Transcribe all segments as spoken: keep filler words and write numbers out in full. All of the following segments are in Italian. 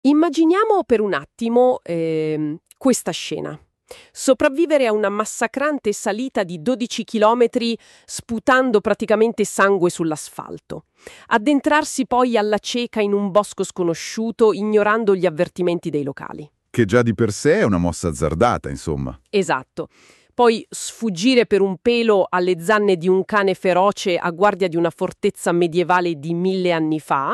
Immaginiamo per un attimo ehm, questa scena. Sopravvivere a una massacrante salita di dodici chilometri sputando praticamente sangue sull'asfalto. Addentrarsi poi alla cieca in un bosco sconosciuto ignorando gli avvertimenti dei locali. Che già di per sé è una mossa azzardata, insomma. Esatto. Poi sfuggire per un pelo alle zanne di un cane feroce a guardia di una fortezza medievale di mille anni fa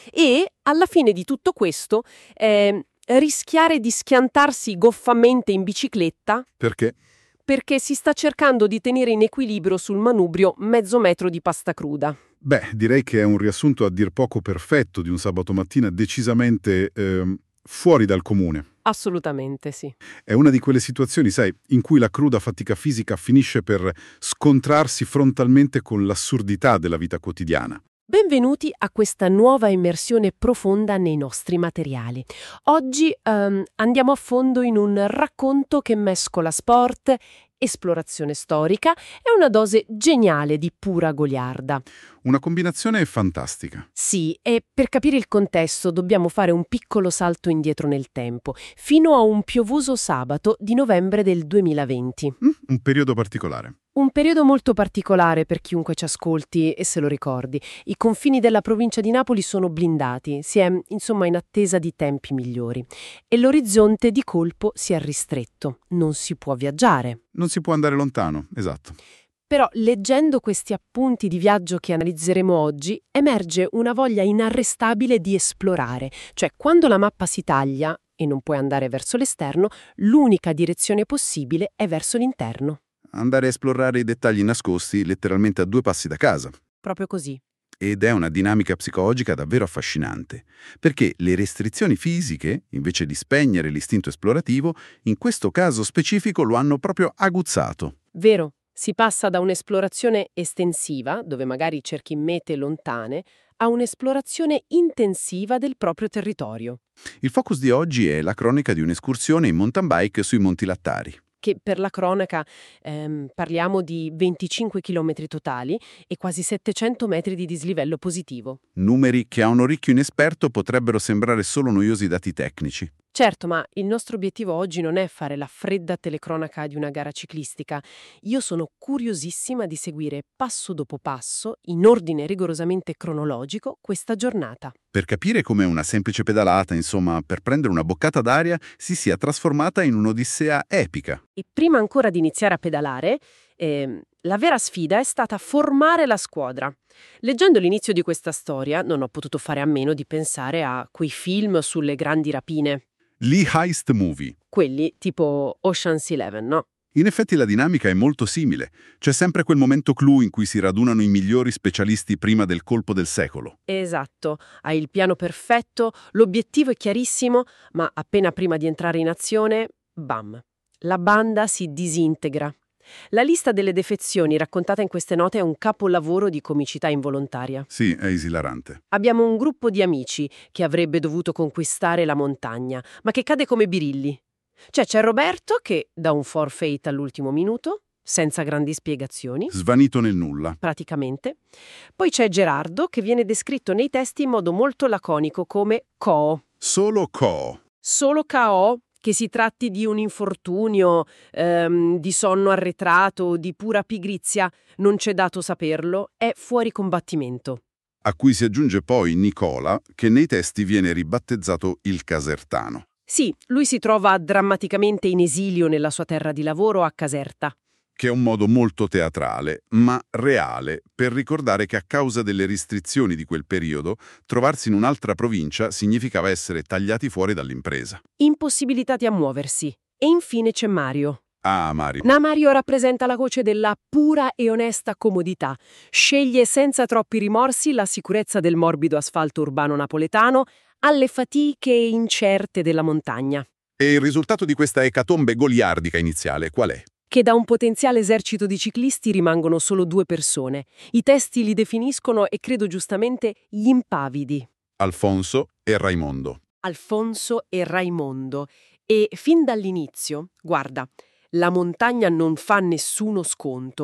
e, alla fine di tutto questo, eh, rischiare di schiantarsi goffamente in bicicletta Perché? perché si sta cercando di tenere in equilibrio sul manubrio mezzo metro di pasta cruda. Beh, direi che è un riassunto a dir poco perfetto di un sabato mattina decisamente ehm, fuori dal comune. Assolutamente sì. È una di quelle situazioni, sai, in cui la cruda fatica fisica finisce per scontrarsi frontalmente con l'assurdità della vita quotidiana. Benvenuti a questa nuova immersione profonda nei nostri materiali. Oggi ehm, andiamo a fondo in un racconto che mescola sport, esplorazione storica e una dose geniale di pura goliarda. Una combinazione fantastica. Sì, e per capire il contesto dobbiamo fare un piccolo salto indietro nel tempo, fino a un piovoso sabato di novembre del duemilaventi. Mm, un periodo particolare. Un periodo molto particolare per chiunque ci ascolti e se lo ricordi. I confini della provincia di Napoli sono blindati, si è insomma in attesa di tempi migliori. E l'orizzonte di colpo si è ristretto. Non si può viaggiare. Non si può andare lontano, esatto. Però leggendo questi appunti di viaggio che analizzeremo oggi, emerge una voglia inarrestabile di esplorare. Cioè, quando la mappa si taglia e non puoi andare verso l'esterno, l'unica direzione possibile è verso l'interno. Andare a esplorare i dettagli nascosti letteralmente a due passi da casa. Proprio così. Ed è una dinamica psicologica davvero affascinante, perché le restrizioni fisiche, invece di spegnere l'istinto esplorativo, in questo caso specifico lo hanno proprio aguzzato. Vero. Si passa da un'esplorazione estensiva, dove magari cerchi mete lontane, a un'esplorazione intensiva del proprio territorio, Il focus di oggi è la cronaca di un'escursione in mountain bike sui Monti Lattari. che per la cronaca ehm, parliamo di venticinque chilometri totali e quasi settecento metri di dislivello positivo. Numeri che a un orecchio inesperto potrebbero sembrare solo noiosi dati tecnici. Certo, ma il nostro obiettivo oggi non è fare la fredda telecronaca di una gara ciclistica. Io sono curiosissima di seguire passo dopo passo, in ordine rigorosamente cronologico, questa giornata. Per capire come una semplice pedalata, insomma, per prendere una boccata d'aria, si sia trasformata in un'odissea epica. E prima ancora di iniziare a pedalare, ehm, la vera sfida è stata formare la squadra. Leggendo l'inizio di questa storia, non ho potuto fare a meno di pensare a quei film sulle grandi rapine. Lee Heist Movie. Quelli tipo Ocean's Eleven, no? In effetti la dinamica è molto simile. C'è sempre quel momento clou in cui si radunano i migliori specialisti prima del colpo del secolo. Esatto, hai il piano perfetto, l'obiettivo è chiarissimo, ma appena prima di entrare in azione, bam, la banda si disintegra. La lista delle defezioni raccontata in queste note è un capolavoro di comicità involontaria. Sì, è esilarante. Abbiamo un gruppo di amici che avrebbe dovuto conquistare la montagna, ma che cade come birilli. Cioè c'è Roberto che dà un forfeit all'ultimo minuto, senza grandi spiegazioni, Svanito nel nulla. praticamente. Poi c'è Gerardo che viene descritto nei testi in modo molto laconico come K O. Solo Co. Solo K O, che si tratti di un infortunio, ehm, di sonno arretrato, di pura pigrizia, non c'è dato saperlo, è fuori combattimento. A cui si aggiunge poi Nicola, che nei testi viene ribattezzato il Casertano. Sì, lui si trova drammaticamente in esilio nella sua terra di lavoro a Caserta. Che è un modo molto teatrale, ma reale, per ricordare che a causa delle restrizioni di quel periodo, trovarsi in un'altra provincia significava essere tagliati fuori dall'impresa. Impossibilitati a muoversi. E infine c'è Mario. Ah, Mario. Na Mario rappresenta la voce della pura e onesta comodità. Sceglie senza troppi rimorsi la sicurezza del morbido asfalto urbano napoletano alle fatiche incerte della montagna, E il risultato di questa ecatombe goliardica iniziale qual è? che da un potenziale esercito di ciclisti rimangono solo due persone. I testi li definiscono, e credo giustamente, gli impavidi. Alfonso e Raimondo. Alfonso e Raimondo. E fin dall'inizio, guarda, la montagna non fa nessuno sconto.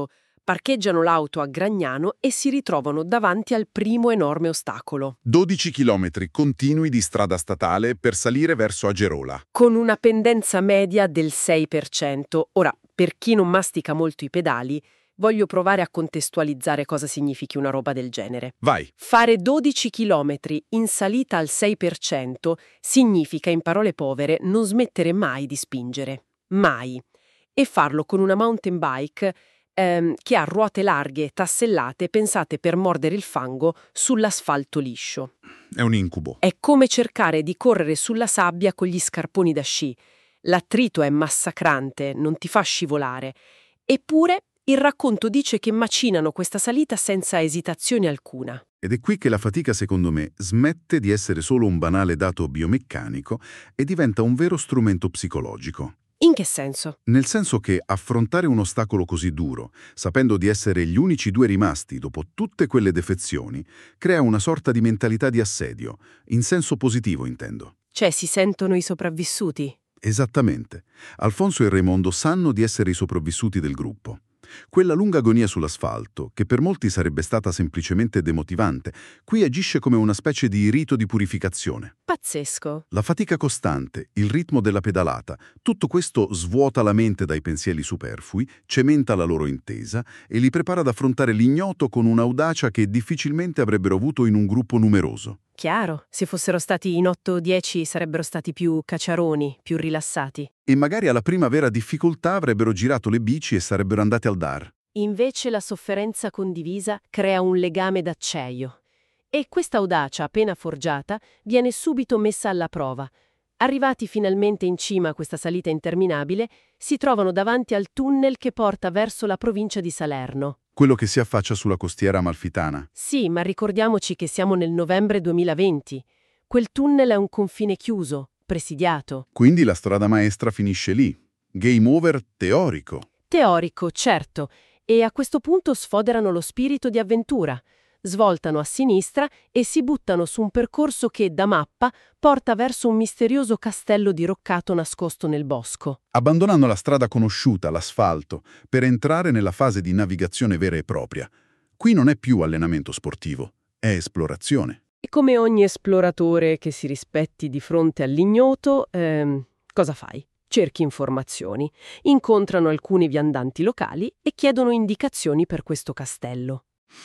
Parcheggiano l'auto a Gragnano e si ritrovano davanti al primo enorme ostacolo, dodici chilometri continui di strada statale per salire verso Agerola. con una pendenza media del sei per cento. Ora, per chi non mastica molto i pedali, voglio provare a contestualizzare cosa significhi una roba del genere. Vai! Fare dodici chilometri in salita al sei per cento significa, in parole povere, non smettere mai di spingere. Mai. E farlo con una mountain bike ehm, che ha ruote larghe e tassellate pensate per mordere il fango sull'asfalto liscio. È un incubo. È come cercare di correre sulla sabbia con gli scarponi da sci. L'attrito è massacrante, non ti fa scivolare. Eppure il racconto dice che macinano questa salita senza esitazione alcuna. Ed è qui che la fatica, secondo me, smette di essere solo un banale dato biomeccanico e diventa un vero strumento psicologico. In che senso? Nel senso che affrontare un ostacolo così duro, sapendo di essere gli unici due rimasti dopo tutte quelle defezioni, crea una sorta di mentalità di assedio, in senso positivo intendo. Cioè si sentono i sopravvissuti? Esattamente. Alfonso e Raimondo sanno di essere i sopravvissuti del gruppo. Quella lunga agonia sull'asfalto, che per molti sarebbe stata semplicemente demotivante, qui agisce come una specie di rito di purificazione. Pazzesco. La fatica costante, il ritmo della pedalata, tutto questo svuota la mente dai pensieri superflui, cementa la loro intesa e li prepara ad affrontare l'ignoto con un'audacia che difficilmente avrebbero avuto in un gruppo numeroso. Chiaro, se fossero stati in otto o dieci sarebbero stati più cacciaroni, più rilassati. E magari alla prima vera difficoltà avrebbero girato le bici e sarebbero andati al D A R. Invece la sofferenza condivisa crea un legame d'acciaio. E questa audacia appena forgiata viene subito messa alla prova. Arrivati finalmente in cima a questa salita interminabile, si trovano davanti al tunnel che porta verso la provincia di Salerno. Quello che si affaccia sulla costiera amalfitana. Sì, ma ricordiamoci che siamo nel novembre duemilaventi. Quel tunnel è un confine chiuso, presidiato. Quindi la strada maestra finisce lì. Game over teorico. Teorico, certo, e a questo punto sfoderano lo spirito di avventura. Svoltano a sinistra e si buttano su un percorso che, da mappa, porta verso un misterioso castello diroccato nascosto nel bosco. Abbandonando la strada conosciuta, l'asfalto, per entrare nella fase di navigazione vera e propria. Qui non è più allenamento sportivo, è esplorazione. E come ogni esploratore che si rispetti di fronte all'ignoto, ehm, cosa fai? Cerchi informazioni, incontrano alcuni viandanti locali e chiedono indicazioni per questo castello.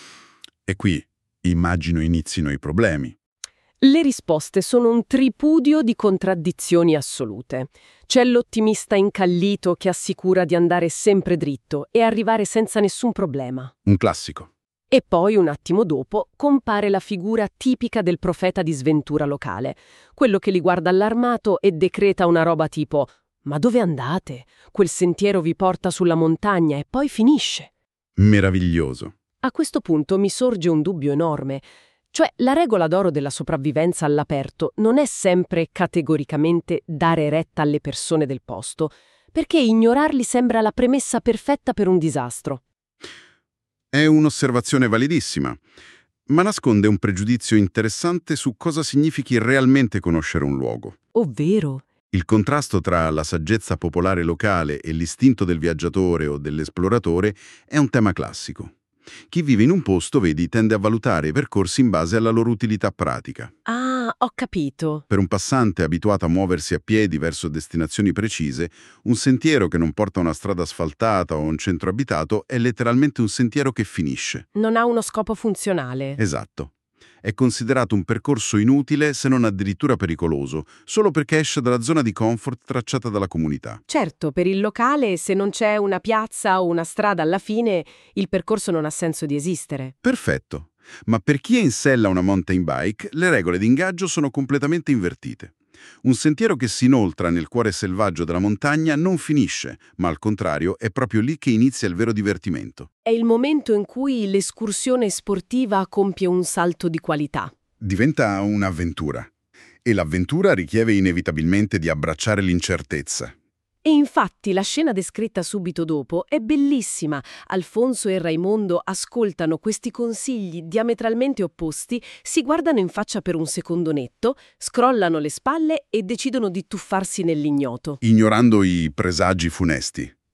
E qui, immagino, inizino i problemi. Le risposte sono un tripudio di contraddizioni assolute. C'è l'ottimista incallito che assicura di andare sempre dritto e arrivare senza nessun problema. Un classico. E poi, un attimo dopo, compare la figura tipica del profeta di sventura locale, quello che li guarda allarmato e decreta una roba tipo «Ma dove andate? Quel sentiero vi porta sulla montagna e poi finisce». Meraviglioso. A questo punto mi sorge un dubbio enorme. Cioè, la regola d'oro della sopravvivenza all'aperto non è sempre categoricamente dare retta alle persone del posto, perché ignorarli sembra la premessa perfetta per un disastro. È un'osservazione validissima, ma nasconde un pregiudizio interessante su cosa significhi realmente conoscere un luogo. Ovvero? Il contrasto tra la saggezza popolare locale e l'istinto del viaggiatore o dell'esploratore è un tema classico. Chi vive in un posto, vedi, tende a valutare i percorsi in base alla loro utilità pratica. Ah, ho capito. Per un passante abituato a muoversi a piedi verso destinazioni precise, un sentiero che non porta a una strada asfaltata o un centro abitato è letteralmente un sentiero che finisce. Non ha uno scopo funzionale. Esatto. È considerato un percorso inutile, se non addirittura pericoloso, solo perché esce dalla zona di comfort tracciata dalla comunità. Certo, per il locale, se non c'è una piazza o una strada alla fine, il percorso non ha senso di esistere. Perfetto. Ma per chi è in sella a una mountain bike, le regole di ingaggio sono completamente invertite. Un sentiero che si inoltra nel cuore selvaggio della montagna non finisce, ma al contrario è proprio lì che inizia il vero divertimento. È il momento in cui l'escursione sportiva compie un salto di qualità. Diventa un'avventura. E l'avventura richiede inevitabilmente di abbracciare l'incertezza. E infatti la scena descritta subito dopo è bellissima. Alfonso e Raimondo ascoltano questi consigli diametralmente opposti, si guardano in faccia per un secondo netto, scrollano le spalle e decidono di tuffarsi nell'ignoto. Ignorando i presagi funesti.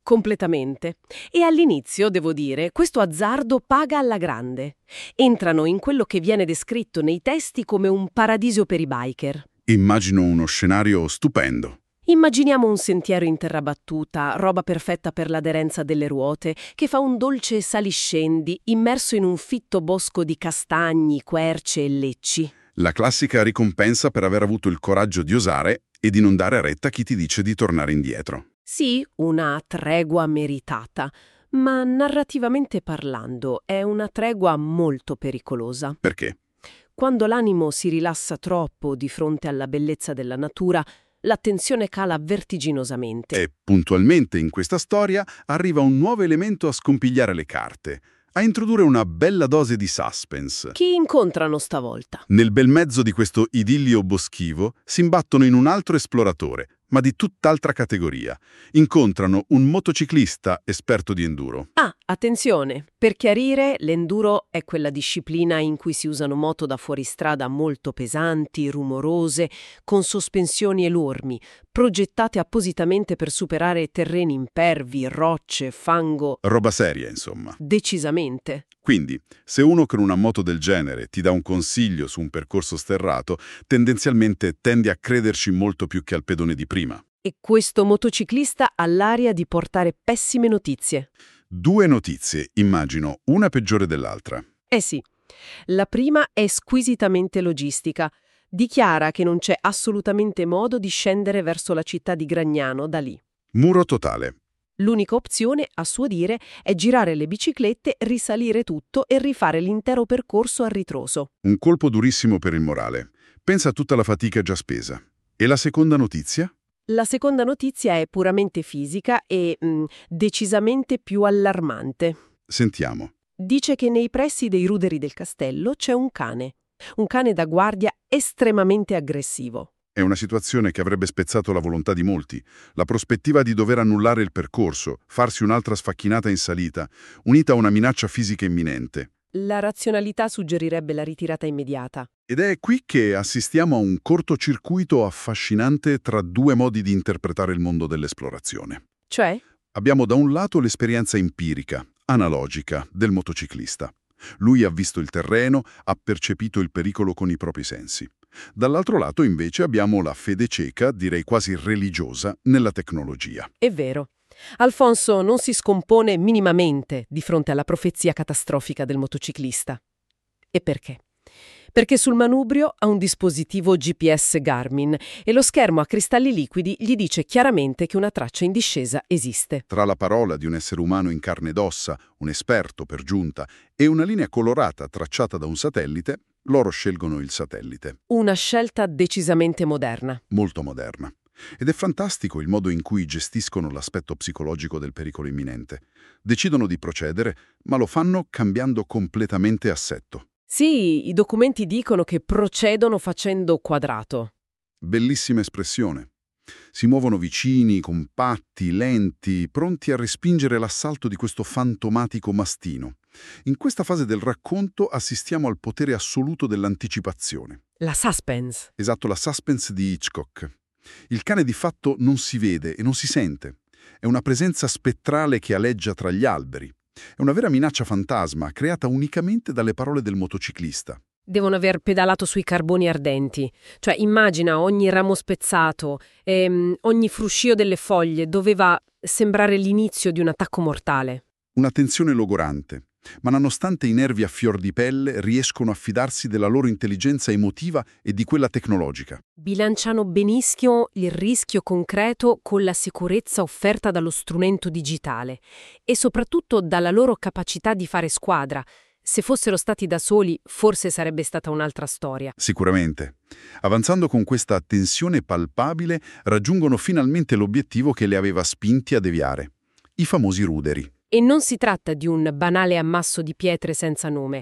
Completamente. E all'inizio, devo dire, questo azzardo paga alla grande. Entrano in quello che viene descritto nei testi come un paradiso per i biker. Immagino uno scenario stupendo. Immaginiamo un sentiero in terra battuta, roba perfetta per l'aderenza delle ruote, che fa un dolce saliscendi, immerso in un fitto bosco di castagni, querce e lecci. La classica ricompensa per aver avuto il coraggio di osare e di non dare retta a chi ti dice di tornare indietro. Sì, una tregua meritata, ma narrativamente parlando è una tregua molto pericolosa. Perché? Quando l'animo si rilassa troppo di fronte alla bellezza della natura, l'attenzione cala vertiginosamente. E puntualmente in questa storia arriva un nuovo elemento a scompigliare le carte, a introdurre una bella dose di suspense. Chi incontrano stavolta? Nel bel mezzo di questo idillio boschivo si imbattono in un altro esploratore, ma di tutt'altra categoria. Incontrano un motociclista esperto di enduro. Ah, attenzione! Per chiarire, l'enduro è quella disciplina in cui si usano moto da fuoristrada molto pesanti, rumorose, con sospensioni enormi, progettate appositamente per superare terreni impervi, rocce, fango. Roba seria, insomma. Decisamente. Quindi, se uno con una moto del genere ti dà un consiglio su un percorso sterrato, tendenzialmente tendi a crederci molto più che al pedone di prima. E questo motociclista ha l'aria di portare pessime notizie. Due notizie, immagino, una peggiore dell'altra. Eh sì. La prima è squisitamente logistica. Dichiara che non c'è assolutamente modo di scendere verso la città di Gragnano da lì. Muro totale. L'unica opzione, a suo dire, è girare le biciclette, risalire tutto e rifare l'intero percorso a ritroso. Un colpo durissimo per il morale. Pensa a tutta la fatica già spesa. E la seconda notizia? La seconda notizia è puramente fisica e mh, decisamente più allarmante. Sentiamo. Dice che nei pressi dei ruderi del castello c'è un cane. Un cane da guardia estremamente aggressivo. È una situazione che avrebbe spezzato la volontà di molti. La prospettiva di dover annullare il percorso, farsi un'altra sfacchinata in salita, unita a una minaccia fisica imminente. La razionalità suggerirebbe la ritirata immediata. Ed è qui che assistiamo a un cortocircuito affascinante tra due modi di interpretare il mondo dell'esplorazione. Cioè? Abbiamo da un lato l'esperienza empirica, analogica, del motociclista. Lui ha visto il terreno, ha percepito il pericolo con i propri sensi. Dall'altro lato, invece, abbiamo la fede cieca, direi quasi religiosa, nella tecnologia. È vero. Alfonso non si scompone minimamente di fronte alla profezia catastrofica del motociclista. E perché? Perché sul manubrio ha un dispositivo G P S Garmin e lo schermo a cristalli liquidi gli dice chiaramente che una traccia in discesa esiste. Tra la parola di un essere umano in carne ed ossa, un esperto per giunta, e una linea colorata tracciata da un satellite, loro scelgono il satellite. Una scelta decisamente moderna. Molto moderna. Ed è fantastico il modo in cui gestiscono l'aspetto psicologico del pericolo imminente. Decidono di procedere, ma lo fanno cambiando completamente assetto. Sì, i documenti dicono che procedono facendo quadrato. Bellissima espressione. Si muovono vicini, compatti, lenti, pronti a respingere l'assalto di questo fantomatico mastino. In questa fase del racconto assistiamo al potere assoluto dell'anticipazione. La suspense. Esatto, la suspense di Hitchcock. Il cane di fatto non si vede e non si sente. È una presenza spettrale che aleggia tra gli alberi. È una vera minaccia fantasma, creata unicamente dalle parole del motociclista. Devono aver pedalato sui carboni ardenti. Cioè, immagina ogni ramo spezzato, ehm, ogni fruscio delle foglie doveva sembrare l'inizio di un attacco mortale. Una tensione logorante. Ma nonostante i nervi a fior di pelle riescono a fidarsi della loro intelligenza emotiva e di quella tecnologica. Bilanciano benissimo il rischio concreto con la sicurezza offerta dallo strumento digitale e soprattutto dalla loro capacità di fare squadra. Se fossero stati da soli, forse sarebbe stata un'altra storia. Sicuramente. Avanzando con questa tensione palpabile, raggiungono finalmente l'obiettivo che le aveva spinti a deviare. I famosi ruderi. E non si tratta di un banale ammasso di pietre senza nome.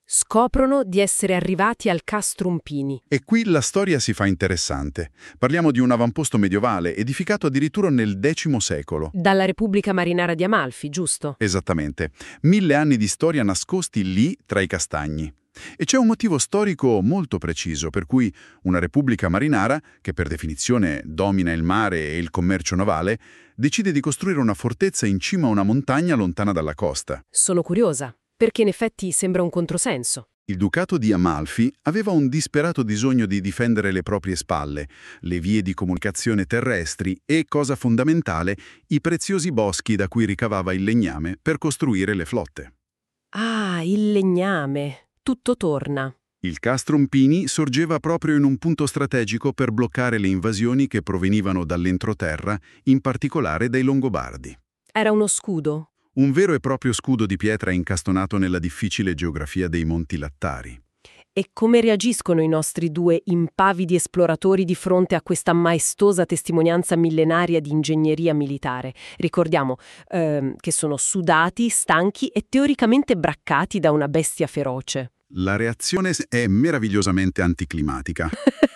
Scoprono di essere arrivati al Castrum Pini. E qui la storia si fa interessante. Parliamo di un avamposto medievale edificato addirittura nel X secolo. Dalla Repubblica Marinara di Amalfi, giusto? Esattamente. Mille anni di storia nascosti lì tra i castagni. E c'è un motivo storico molto preciso per cui una Repubblica Marinara, che per definizione domina il mare e il commercio navale, decide di costruire una fortezza in cima a una montagna lontana dalla costa. Sono curiosa, perché in effetti sembra un controsenso. Il Ducato di Amalfi aveva un disperato bisogno di difendere le proprie spalle, le vie di comunicazione terrestri e, cosa fondamentale, i preziosi boschi da cui ricavava il legname per costruire le flotte. Ah, il legname. Tutto torna. Il Castrum Pini sorgeva proprio in un punto strategico per bloccare le invasioni che provenivano dall'entroterra, in particolare dai Longobardi. Era uno scudo? Un vero e proprio scudo di pietra incastonato nella difficile geografia dei Monti Lattari. E come reagiscono i nostri due impavidi esploratori di fronte a questa maestosa testimonianza millenaria di ingegneria militare? Ricordiamo ehm, che sono sudati, stanchi e teoricamente braccati da una bestia feroce. La reazione è meravigliosamente anticlimatica.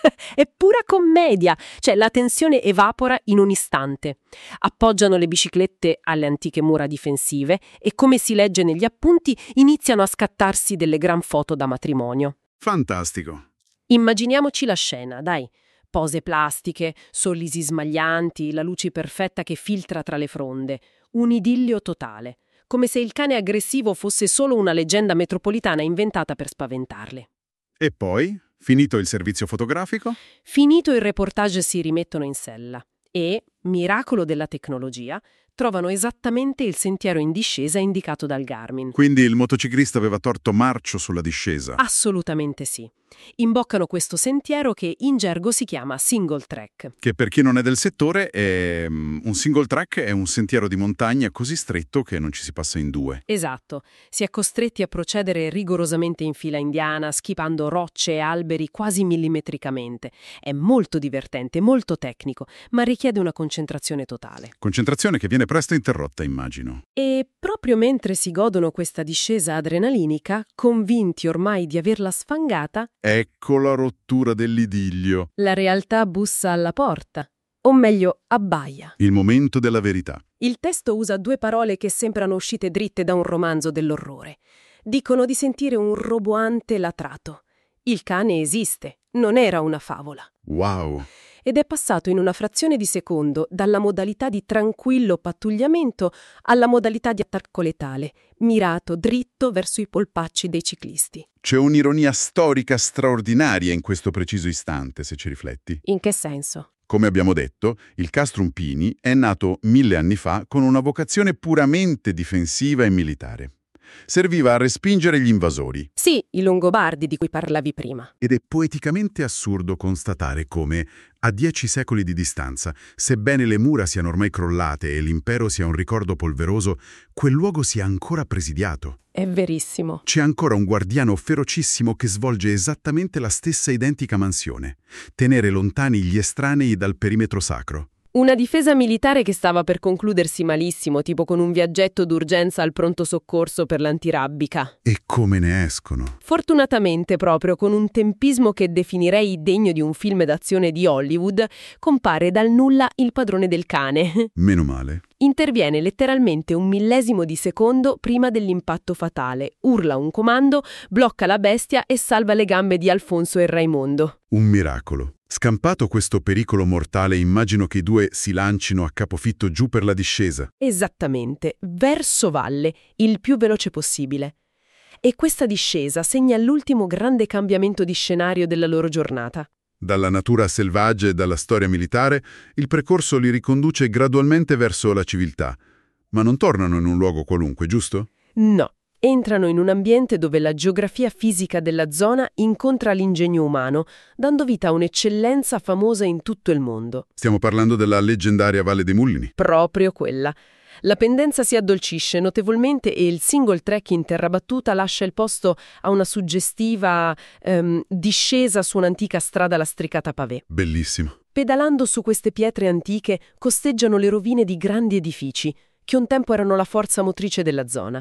È pura commedia, cioè la tensione evapora in un istante. Appoggiano le biciclette alle antiche mura difensive e, come si legge negli appunti, iniziano a scattarsi delle gran foto da matrimonio. Fantastico. Immaginiamoci la scena, dai. Pose plastiche, sorrisi smaglianti, la luce perfetta che filtra tra le fronde. Un idillio totale. Come se il cane aggressivo fosse solo una leggenda metropolitana inventata per spaventarle. E poi, finito il servizio fotografico? Finito il reportage si rimettono in sella e, miracolo della tecnologia, trovano esattamente il sentiero in discesa indicato dal Garmin. Quindi il motociclista aveva torto marcio sulla discesa? Assolutamente sì. Imboccano questo sentiero che in gergo si chiama single track. Che per chi non è del settore, è un single track è un sentiero di montagna così stretto che non ci si passa in due. Esatto. Si è costretti a procedere rigorosamente in fila indiana, schipando rocce e alberi quasi millimetricamente. È molto divertente, molto tecnico, ma richiede una concentrazione totale. Concentrazione che viene presto interrotta, immagino. E proprio mentre si godono questa discesa adrenalinica, convinti ormai di averla sfangata, ecco la rottura dell'idillio. la realtà bussa alla porta. O meglio, abbaia. Il momento della verità. Il testo usa due parole che sembrano uscite dritte da un romanzo dell'orrore. Dicono di sentire un roboante latrato. Il cane esiste, non era una favola. Wow! Ed è passato in una frazione di secondo dalla modalità di tranquillo pattugliamento alla modalità di attacco letale, mirato dritto verso i polpacci dei ciclisti. C'è un'ironia storica straordinaria in questo preciso istante, se ci rifletti. In che senso? Come abbiamo detto, il Castrum Pini è nato mille anni fa con una vocazione puramente difensiva e militare. Serviva a respingere gli invasori. Sì, i Longobardi di cui parlavi prima. Ed è poeticamente assurdo constatare come, a dieci secoli di distanza, sebbene le mura siano ormai crollate e l'impero sia un ricordo polveroso, quel luogo sia ancora presidiato. È verissimo. C'è ancora un guardiano ferocissimo che svolge esattamente la stessa identica mansione: tenere lontani gli estranei dal perimetro sacro. Una difesa militare che stava per concludersi malissimo, tipo con un viaggetto d'urgenza al pronto soccorso per l'antirabbica. E come ne escono? Fortunatamente, proprio con un tempismo che definirei degno di un film d'azione di Hollywood, compare dal nulla il padrone del cane. Meno male. Interviene letteralmente un millesimo di secondo prima dell'impatto fatale, urla un comando, blocca la bestia e salva le gambe di Alfonso e Raimondo. Un miracolo. Scampato questo pericolo mortale, immagino che i due si lancino a capofitto giù per la discesa. Esattamente, verso valle, il più veloce possibile. E questa discesa segna l'ultimo grande cambiamento di scenario della loro giornata. Dalla natura selvaggia e dalla storia militare, il percorso li riconduce gradualmente verso la civiltà. Ma non tornano in un luogo qualunque, giusto? No. Entrano in un ambiente dove la geografia fisica della zona incontra l'ingegno umano, dando vita a un'eccellenza famosa in tutto il mondo. Stiamo parlando della leggendaria Valle dei Mulini. Proprio quella. La pendenza si addolcisce notevolmente e il single track in terra battuta lascia il posto a una suggestiva ehm, discesa su un'antica strada lastricata pavé. Bellissimo. Pedalando su queste pietre antiche costeggiano le rovine di grandi edifici, che un tempo erano la forza motrice della zona.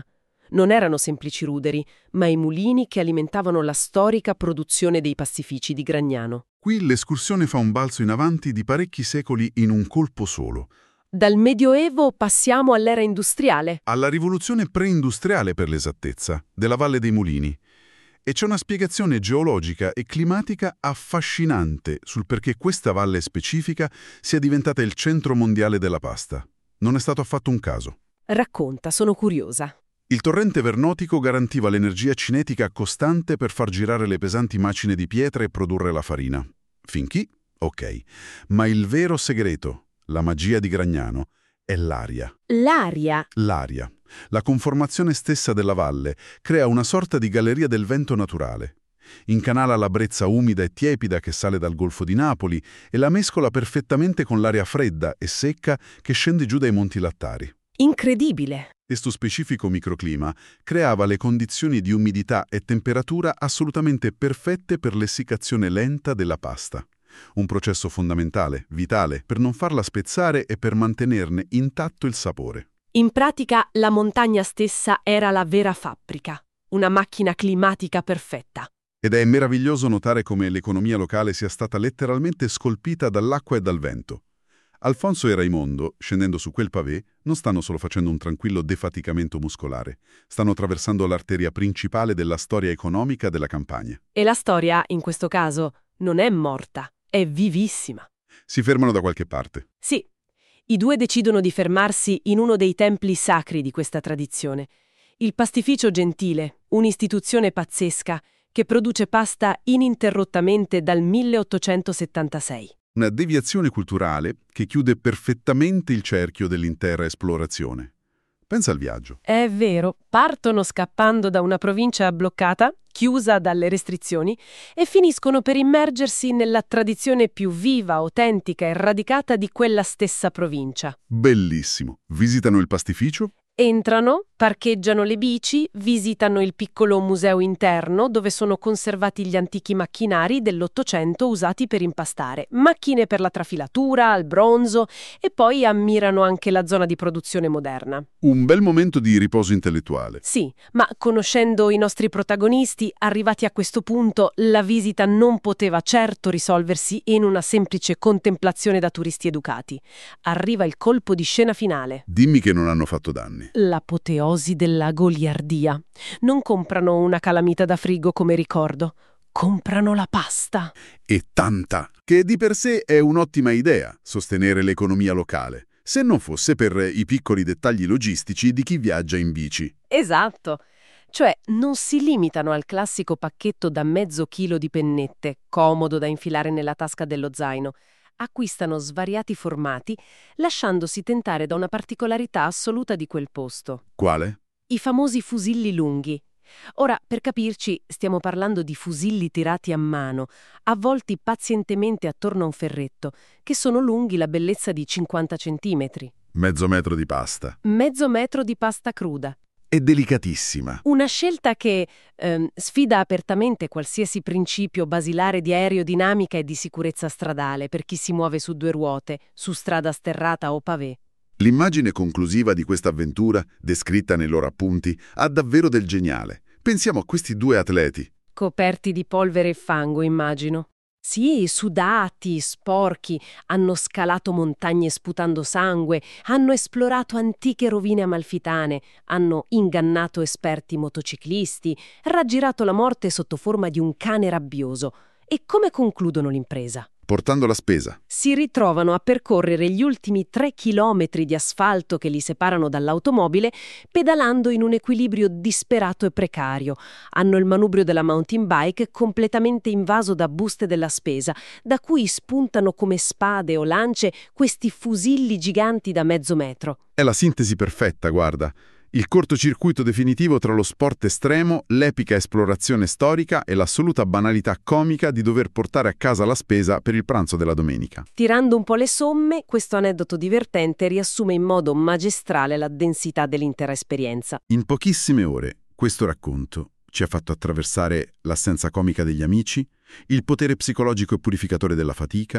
Non erano semplici ruderi, ma i mulini che alimentavano la storica produzione dei pastifici di Gragnano. Qui l'escursione fa un balzo in avanti di parecchi secoli in un colpo solo. Dal Medioevo passiamo all'era industriale. Alla rivoluzione preindustriale, per l'esattezza, della Valle dei Mulini. E c'è una spiegazione geologica e climatica affascinante sul perché questa valle specifica sia diventata il centro mondiale della pasta. Non è stato affatto un caso. Racconta, sono curiosa. Il torrente vernotico garantiva l'energia cinetica costante per far girare le pesanti macine di pietra e produrre la farina. Finché? Ok. Ma il vero segreto, la magia di Gragnano, è l'aria. L'aria? L'aria. La conformazione stessa della valle crea una sorta di galleria del vento naturale. Incanala la brezza umida e tiepida che sale dal Golfo di Napoli e la mescola perfettamente con l'aria fredda e secca che scende giù dai Monti Lattari. Incredibile! Questo specifico microclima creava le condizioni di umidità e temperatura assolutamente perfette per l'essiccazione lenta della pasta. Un processo fondamentale, vitale, per non farla spezzare e per mantenerne intatto il sapore. In pratica, la montagna stessa era la vera fabbrica, una macchina climatica perfetta. Ed è meraviglioso notare come l'economia locale sia stata letteralmente scolpita dall'acqua e dal vento. Alfonso e Raimondo, scendendo su quel pavé, non stanno solo facendo un tranquillo defaticamento muscolare, stanno attraversando l'arteria principale della storia economica della campagna. E la storia, in questo caso, non è morta, è vivissima. Si fermano da qualche parte. Sì. I due decidono di fermarsi in uno dei templi sacri di questa tradizione, il Pastificio Gentile, un'istituzione pazzesca che produce pasta ininterrottamente dal milleottocentosettantasei. Una deviazione culturale che chiude perfettamente il cerchio dell'intera esplorazione. Pensa al viaggio. È vero, partono scappando da una provincia bloccata, chiusa dalle restrizioni, e finiscono per immergersi nella tradizione più viva, autentica e radicata di quella stessa provincia. Bellissimo. Visitano il pastificio? Entrano, parcheggiano le bici, visitano il piccolo museo interno dove sono conservati gli antichi macchinari dell'Ottocento usati per impastare, macchine per la trafilatura, al bronzo, e poi ammirano anche la zona di produzione moderna. Un bel momento di riposo intellettuale. Sì, ma conoscendo i nostri protagonisti, arrivati a questo punto, la visita non poteva certo risolversi in una semplice contemplazione da turisti educati. Arriva il colpo di scena finale. Dimmi che non hanno fatto danni. L'apoteosi della goliardia. Non comprano una calamita da frigo come ricordo, comprano la pasta. E tanta, che di per sé è un'ottima idea, sostenere l'economia locale, se non fosse per i piccoli dettagli logistici di chi viaggia in bici. Esatto. Cioè, non si limitano al classico pacchetto da mezzo chilo di pennette, comodo da infilare nella tasca dello zaino. Acquistano svariati formati, lasciandosi tentare da una particolarità assoluta di quel posto. Quale? I famosi fusilli lunghi. Ora, per capirci, stiamo parlando di fusilli tirati a mano, avvolti pazientemente attorno a un ferretto, che sono lunghi la bellezza di cinquanta centimetri. Mezzo metro di pasta. Mezzo metro di pasta cruda. È delicatissima. Una scelta che ehm, sfida apertamente qualsiasi principio basilare di aerodinamica e di sicurezza stradale per chi si muove su due ruote, su strada sterrata o pavé. L'immagine conclusiva di questa avventura, descritta nei loro appunti, ha davvero del geniale. Pensiamo a questi due atleti. Coperti di polvere e fango, immagino. Sì, sudati, sporchi, hanno scalato montagne sputando sangue, hanno esplorato antiche rovine amalfitane, hanno ingannato esperti motociclisti, raggirato la morte sotto forma di un cane rabbioso. E come concludono l'impresa? Portando la spesa. Si ritrovano a percorrere gli ultimi tre chilometri di asfalto che li separano dall'automobile, pedalando in un equilibrio disperato e precario. Hanno il manubrio della mountain bike completamente invaso da buste della spesa, da cui spuntano come spade o lance questi fusilli giganti da mezzo metro. È la sintesi perfetta, guarda. Il cortocircuito definitivo tra lo sport estremo, l'epica esplorazione storica e l'assoluta banalità comica di dover portare a casa la spesa per il pranzo della domenica. Tirando un po' le somme, questo aneddoto divertente riassume in modo magistrale la densità dell'intera esperienza. In pochissime ore, questo racconto ci ha fatto attraversare l'assenza comica degli amici, il potere psicologico e purificatore della fatica,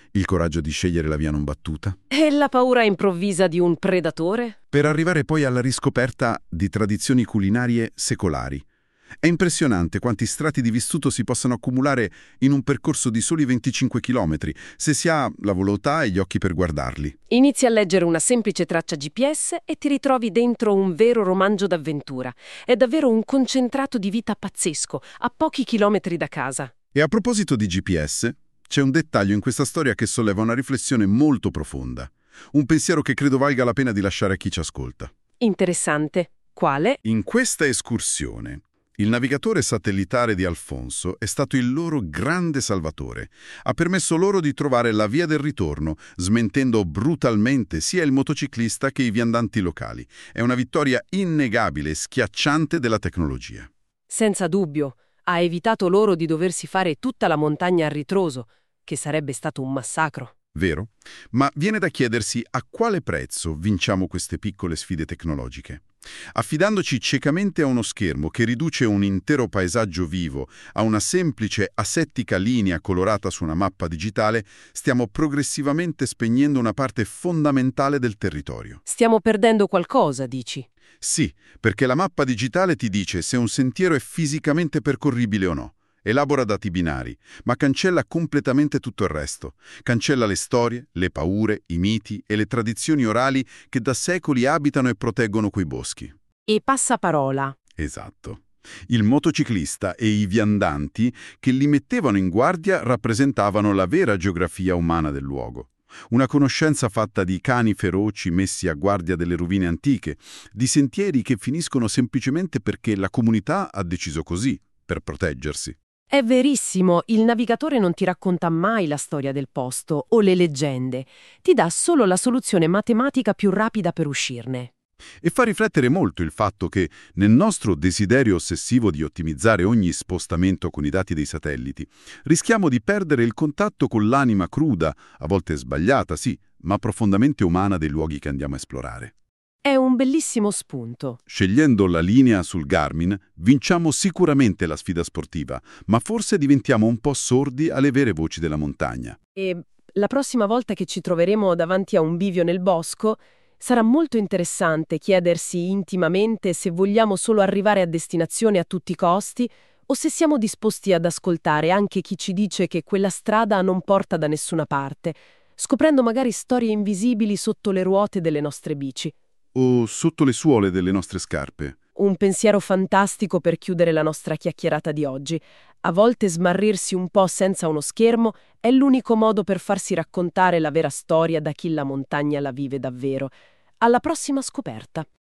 Il coraggio di scegliere la via non battuta? E la paura improvvisa di un predatore? Per arrivare poi alla riscoperta di tradizioni culinarie secolari. È impressionante quanti strati di vissuto si possano accumulare in un percorso di soli venticinque chilometri, se si ha la volontà e gli occhi per guardarli. Inizi a leggere una semplice traccia G P S e ti ritrovi dentro un vero romanzo d'avventura. È davvero un concentrato di vita pazzesco, a pochi chilometri da casa. E a proposito di G P S, c'è un dettaglio in questa storia che solleva una riflessione molto profonda. Un pensiero che credo valga la pena di lasciare a chi ci ascolta. Interessante. Quale? In questa escursione, il navigatore satellitare di Alfonso è stato il loro grande salvatore. Ha permesso loro di trovare la via del ritorno, smentendo brutalmente sia il motociclista che i viandanti locali. È una vittoria innegabile e schiacciante della tecnologia. Senza dubbio. Ha evitato loro di doversi fare tutta la montagna a ritroso, che sarebbe stato un massacro. Vero? Ma viene da chiedersi a quale prezzo vinciamo queste piccole sfide tecnologiche. Affidandoci ciecamente a uno schermo che riduce un intero paesaggio vivo a una semplice asettica linea colorata su una mappa digitale, stiamo progressivamente spegnendo una parte fondamentale del territorio. Stiamo perdendo qualcosa, dici? Sì, perché la mappa digitale ti dice se un sentiero è fisicamente percorribile o no. Elabora dati binari, ma cancella completamente tutto il resto. Cancella le storie, le paure, i miti e le tradizioni orali che da secoli abitano e proteggono quei boschi. E passaparola. Esatto. Il motociclista e i viandanti che li mettevano in guardia rappresentavano la vera geografia umana del luogo. Una conoscenza fatta di cani feroci messi a guardia delle rovine antiche, di sentieri che finiscono semplicemente perché la comunità ha deciso così, per proteggersi. È verissimo, il navigatore non ti racconta mai la storia del posto o le leggende, ti dà solo la soluzione matematica più rapida per uscirne. E fa riflettere molto il fatto che, nel nostro desiderio ossessivo di ottimizzare ogni spostamento con i dati dei satelliti, rischiamo di perdere il contatto con l'anima cruda, a volte sbagliata, sì, ma profondamente umana dei luoghi che andiamo a esplorare. È un bellissimo spunto. Scegliendo la linea sul Garmin, vinciamo sicuramente la sfida sportiva, ma forse diventiamo un po' sordi alle vere voci della montagna. E la prossima volta che ci troveremo davanti a un bivio nel bosco, sarà molto interessante chiedersi intimamente se vogliamo solo arrivare a destinazione a tutti i costi o se siamo disposti ad ascoltare anche chi ci dice che quella strada non porta da nessuna parte, scoprendo magari storie invisibili sotto le ruote delle nostre bici. O sotto le suole delle nostre scarpe. Un pensiero fantastico per chiudere la nostra chiacchierata di oggi. A volte smarrirsi un po' senza uno schermo è l'unico modo per farsi raccontare la vera storia da chi la montagna la vive davvero. Alla prossima scoperta!